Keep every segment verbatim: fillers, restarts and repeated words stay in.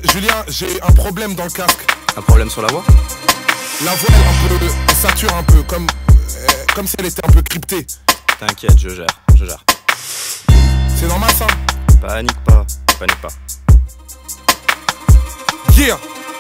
Julien, j'ai un problème dans le casque. Un problème sur la voix? La voix elle, un peu, elle sature un peu, comme, euh, comme si elle était un peu cryptée. T'inquiète, je gère, je gère. C'est normal ça? Panique pas, panique pas. Yeah.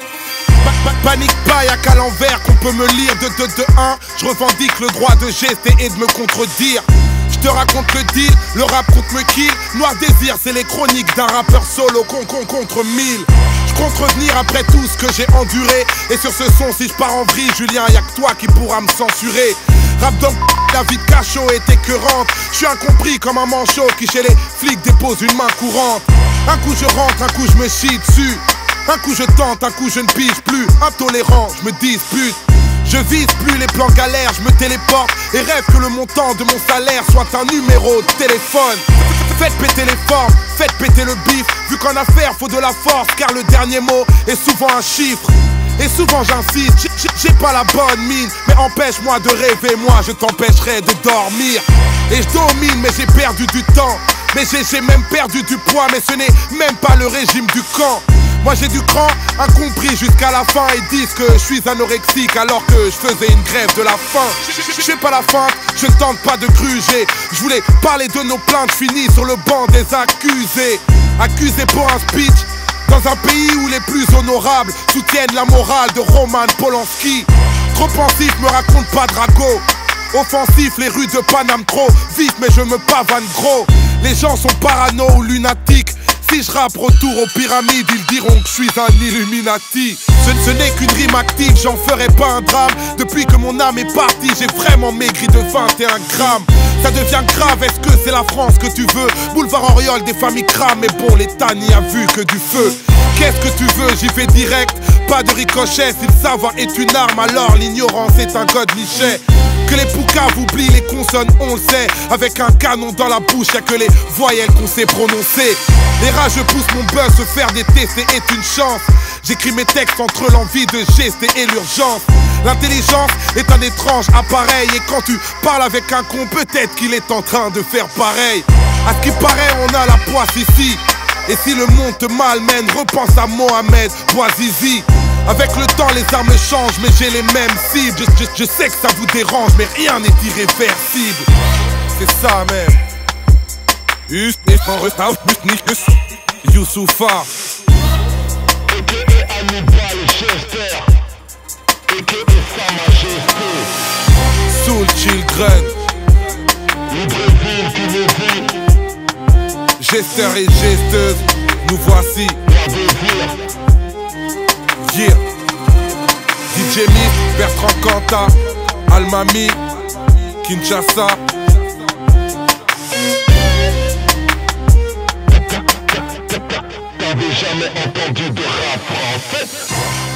Pa pa panique pas, y'a qu'à l'envers qu'on peut me lire. De deux deux un, je revendique le droit de gester et de me contredire. Je te raconte le deal, le rap contre me kill. Noir désir, c'est les chroniques d'un rappeur solo con con contre mille. Je compte revenir après tout ce que j'ai enduré. Et sur ce son, si je pars en vrille, Julien, y'a que toi qui pourra me censurer. Rap d'homme, la vie de cachot est écœurante. Je suis incompris comme un manchot qui chez les flics dépose une main courante. Un coup je rentre, un coup je me chie dessus. Un coup je tente, un coup je ne pige plus. Intolérant, je me dispute. Je vise plus les plans galères, je me téléporte et rêve que le montant de mon salaire soit un numéro de téléphone. Faites péter les formes, faites péter le bif. Vu qu'en affaire faut de la force, car le dernier mot est souvent un chiffre. Et souvent j'insiste, j'ai pas la bonne mine. Mais empêche-moi de rêver, moi je t'empêcherai de dormir. Et je domine mais j'ai perdu du temps. Mais j'ai même perdu du poids, mais ce n'est même pas le régime du camp. Moi j'ai du cran, incompris jusqu'à la fin. Ils disent que je suis anorexique alors que je faisais une grève de la faim. Je sais pas la fin, je ne tente pas de gruger. Je voulais parler de nos plaintes finies sur le banc des accusés. Accusés pour un speech dans un pays où les plus honorables soutiennent la morale de Roman Polanski. Trop pensif, me raconte pas Drago. Offensif, les rues de Paname trop vite, mais je me pavane gros. Les gens sont parano ou lunatiques. Si je rappe retour aux pyramides, ils diront que je suis un Illuminati. Ce, ce n'est qu'une rime active, j'en ferai pas un drame. Depuis que mon âme est partie, j'ai vraiment maigri de vingt et un grammes. Ça devient grave, est-ce que c'est la France que tu veux? Boulevard Auriol, des familles crament, mais bon, l'État n'y a vu que du feu. Qu'est-ce que tu veux? J'y vais direct, pas de ricochet. Si le savoir est une arme, alors l'ignorance est un godlichet. Que les poucaves oublient les consonnes, on le sait. Avec un canon dans la bouche, y'a que les voyelles qu'on sait prononcer. Les rageux poussent mon buzz, se faire détester est une chance. J'écris mes textes entre l'envie de gester et l'urgence. L'intelligence est un étrange appareil. Et quand tu parles avec un con, peut-être qu'il est en train de faire pareil. À ce qui paraît, on a la poisse ici. Et si le monde te malmène, repense à Mohamed Bouazizi. Avec le temps les armes changent, mais j'ai les mêmes cibles. Je, je, je sais que ça vous dérange, mais rien n'est irréversible. C'est ça même. Youssoufa aka Hannibal Chester, aka Sa Majesté, Soul Children, le Brésil qui le dit, gesteur et gesteuse, nous voici. la désir, Yeah. D J Myth, Bertrand Cantat, Almami, Kinshasa. t'avais jamais entendu de rap français?